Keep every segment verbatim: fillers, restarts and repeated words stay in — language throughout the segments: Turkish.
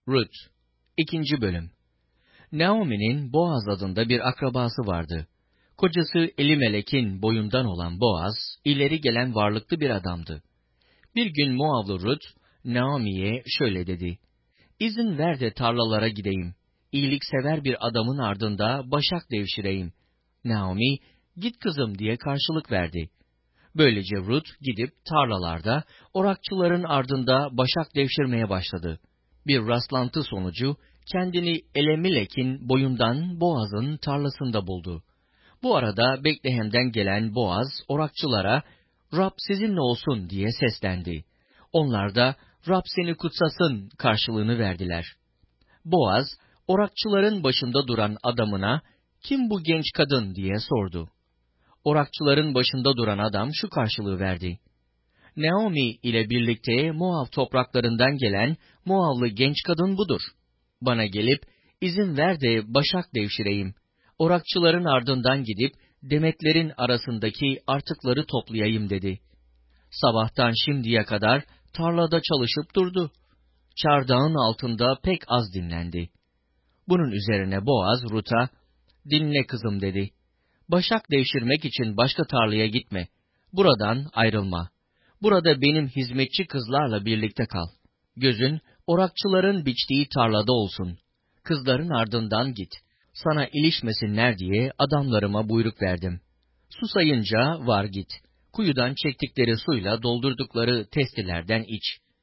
Rut ikinci. Bölüm. Naomi'nin Boaz adında bir akrabası vardı. Kocası Elimelek'in boyundan olan Boaz, ileri gelen varlıklı bir adamdı. Bir gün Moavlı Rut, Naomi'ye şöyle dedi: "İzin ver de tarlalara gideyim. İyiliksever bir adamın ardında başak devşireyim." Naomi, "Git kızım," diye karşılık verdi. Böylece Rut gidip tarlalarda orakçıların ardında başak devşirmeye başladı. Bir rastlantı sonucu kendini Elimelek'in boyundan Boaz'ın tarlasında buldu. Bu arada Betlehem'den gelen Boaz orakçılara "Rab sizinle olsun," diye seslendi. Onlar da "Rab seni kutsasın" karşılığını verdiler. Boaz orakçıların başında duran adamına "Kim bu genç kadın?" diye sordu. Orakçıların başında duran adam şu karşılığı verdi: "Naomi ile birlikte Moav topraklarından gelen Moavlı genç kadın budur. Bana gelip izin ver de başak devşireyim. Orakçıların ardından gidip demetlerin arasındaki artıkları toplayayım," dedi. Sabahtan şimdiye kadar tarlada çalışıp durdu. Çardağın altında pek az dinlendi. Bunun üzerine Boaz Rut'a "Dinle kızım," dedi. "Başak devşirmek için başka tarlaya gitme. Buradan ayrılma. Burada benim hizmetçi kızlarla birlikte kal. Gözün orakçıların biçtiği tarlada olsun. Kızların ardından git. Sana ilişmesinler diye adamlarıma buyruk verdim. Susayınca var git. Kuyudan çektikleri suyla doldurdukları testilerden iç."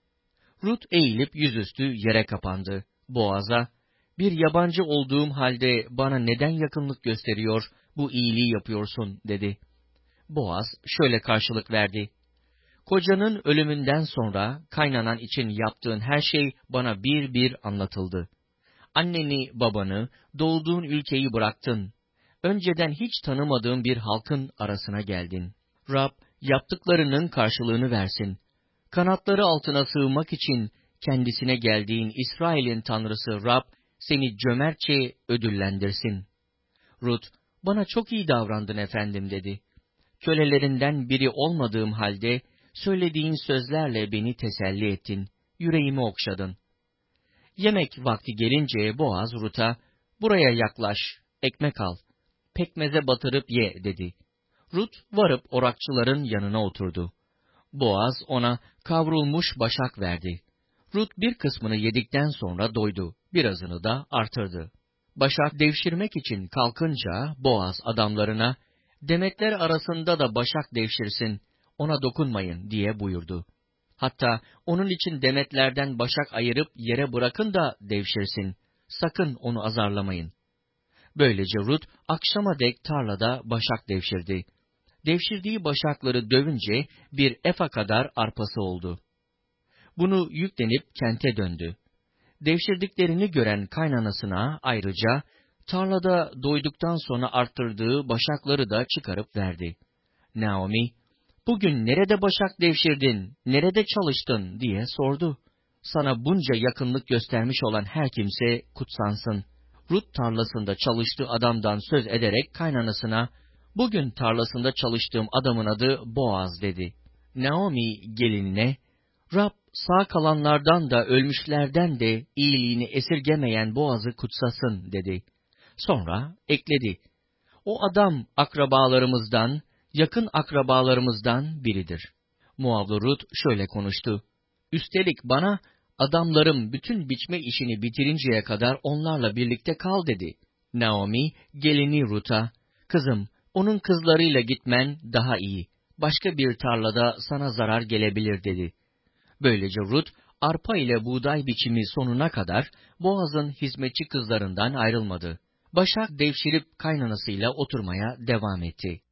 Rut eğilip yüzüstü yere kapandı. Boaz'a "Bir yabancı olduğum halde bana neden yakınlık gösteriyor, bu iyiliği yapıyorsun?" dedi. Boaz şöyle karşılık verdi: "Kocanın ölümünden sonra kaynanan için yaptığın her şey bana bir bir anlatıldı. Anneni, babanı, doğduğun ülkeyi bıraktın. Önceden hiç tanımadığın bir halkın arasına geldin. Rab, yaptıklarının karşılığını versin. Kanatları altına sığmak için kendisine geldiğin İsrail'in Tanrısı Rab, seni cömertçe ödüllendirsin." Rut, "Bana çok iyi davrandın efendim," dedi. "Kölelerinden biri olmadığım halde söylediğin sözlerle beni teselli ettin, yüreğimi okşadın." Yemek vakti gelince Boaz Rut'a "Buraya yaklaş, ekmek al, pekmeze batırıp ye," dedi. Rut varıp orakçıların yanına oturdu. Boaz ona kavrulmuş başak verdi. Rut bir kısmını yedikten sonra doydu, birazını da artırdı. Başak devşirmek için kalkınca Boaz adamlarına "Demetler arasında da başak devşirsin, ona dokunmayın," diye buyurdu. "Hatta onun için demetlerden başak ayırıp yere bırakın da devşirsin, sakın onu azarlamayın." Böylece Rut akşama dek tarlada başak devşirdi. Devşirdiği başakları dövünce bir efa kadar arpası oldu. Bunu yüklenip kente döndü. Devşirdiklerini gören kaynanasına ayrıca tarlada doyduktan sonra arttırdığı başakları da çıkarıp verdi. Naomi, "Bugün nerede başak devşirdin, nerede çalıştın?" diye sordu. "Sana bunca yakınlık göstermiş olan her kimse kutsansın." Rut tarlasında çalıştığı adamdan söz ederek kaynanasına, "Bugün tarlasında çalıştığım adamın adı Boaz," dedi. Naomi gelinine, "Rab sağ kalanlardan da ölmüşlerden de iyiliğini esirgemeyen Boaz'ı kutsasın," dedi. Sonra ekledi: "O adam akrabalarımızdan, yakın akrabalarımızdan biridir." Moavlı Rut şöyle konuştu: "Üstelik bana, adamlarım bütün biçme işini bitirinceye kadar onlarla birlikte kal," dedi. Naomi gelini Rut'a, "Kızım, onun kızlarıyla gitmen daha iyi. Başka bir tarlada sana zarar gelebilir," dedi. Böylece Rut, arpa ile buğday biçimi sonuna kadar Boaz'ın hizmetçi kızlarından ayrılmadı. Başak devşirip kaynanasıyla oturmaya devam etti.